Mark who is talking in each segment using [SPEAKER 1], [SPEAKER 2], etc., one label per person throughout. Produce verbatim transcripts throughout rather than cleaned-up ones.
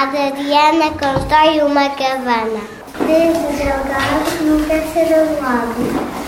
[SPEAKER 1] A Diana constrói uma cabana. Desde jogar, não quer ser amado.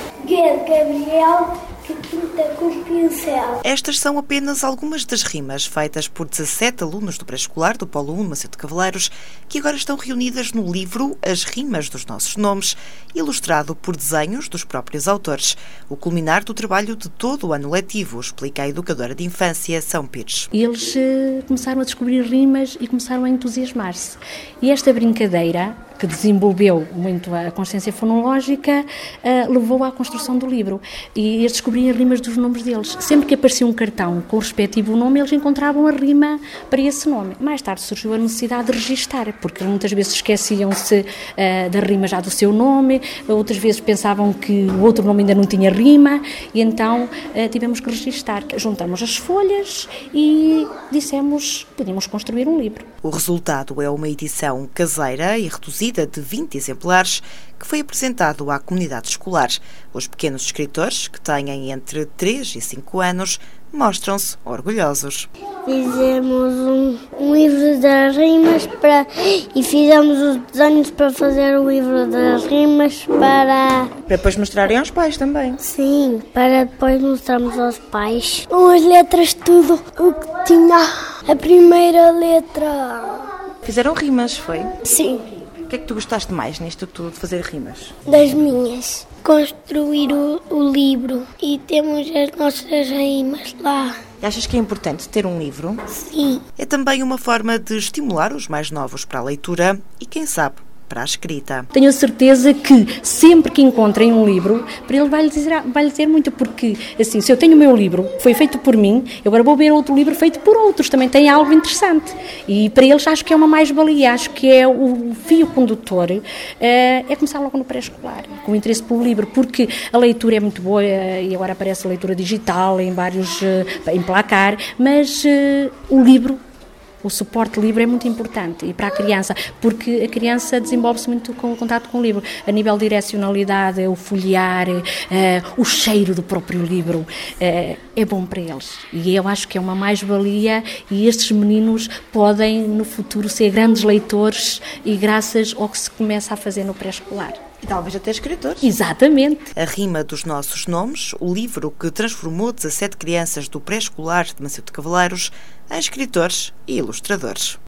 [SPEAKER 1] Gabriel, que pinta com pincel.
[SPEAKER 2] Estas são apenas algumas das rimas feitas por dezassete alunos do pré-escolar do Polo um de Macedo de Cavaleiros, que agora estão reunidas no livro As Rimas dos Nossos Nomes, ilustrado por desenhos dos próprios autores, o culminar do trabalho de todo o ano letivo, explica a educadora de infância São Pires.
[SPEAKER 3] Eles uh, começaram a descobrir rimas e começaram a entusiasmar-se. E esta brincadeira, que desenvolveu muito a consciência fonológica, uh, levou à construção do livro. E eles descobriam rimas dos nomes deles. Sempre que aparecia um cartão com o respectivo nome, eles encontravam a rima para esse nome. Mais tarde surgiu a necessidade de registar, porque muitas vezes esqueciam-se uh, da rima já do seu nome, outras vezes pensavam que o outro nome ainda não tinha rima, e então uh, tivemos que registar. Juntamos as folhas e dissemos que podíamos construir um livro.
[SPEAKER 2] O resultado é uma edição caseira e reduzida de vinte exemplares que foi apresentado à comunidade escolar. Os pequenos escritores, que têm entre três e cinco anos, mostram-se orgulhosos.
[SPEAKER 1] Fizemos um, um livro das rimas para, e fizemos os desenhos para fazer o livro das rimas para...
[SPEAKER 2] Para depois mostrarem aos pais também.
[SPEAKER 1] Sim, para depois mostrarmos aos pais. As letras, tudo o que tinha a primeira letra.
[SPEAKER 2] Fizeram rimas, foi?
[SPEAKER 1] Sim.
[SPEAKER 2] O que é que tu gostaste mais nisto tudo, de fazer rimas?
[SPEAKER 1] Das minhas. Construir o, o livro e temos as nossas rimas lá.
[SPEAKER 2] E achas que é importante ter um livro?
[SPEAKER 1] Sim.
[SPEAKER 2] É também uma forma de estimular os mais novos para a leitura e, quem sabe, para a escrita.
[SPEAKER 3] Tenho a certeza que sempre que encontrem um livro, para ele vai-lhe dizer, vai-lhe dizer muito, porque assim, se eu tenho o meu livro, foi feito por mim, eu agora vou ver outro livro feito por outros, também tem algo interessante. E para eles acho que é uma mais-valia, acho que é o fio condutor, é, é começar logo no pré-escolar, com o interesse pelo livro, porque a leitura é muito boa e agora aparece a leitura digital em vários, em placar, mas o livro, o suporte livre é muito importante e para a criança, porque a criança desenvolve-se muito com o contato com o livro, a nível de direcionalidade, o folhear, uh, o cheiro do próprio livro, uh, é bom para eles. E eu acho que é uma mais-valia e estes meninos podem no futuro ser grandes leitores e graças ao que se começa a fazer no pré-escolar.
[SPEAKER 2] E talvez até escritores.
[SPEAKER 3] Exatamente.
[SPEAKER 2] A Rima dos Nossos Nomes, o livro que transformou dezassete crianças do pré-escolar de Macedo de Cavaleiros em escritores e ilustradores.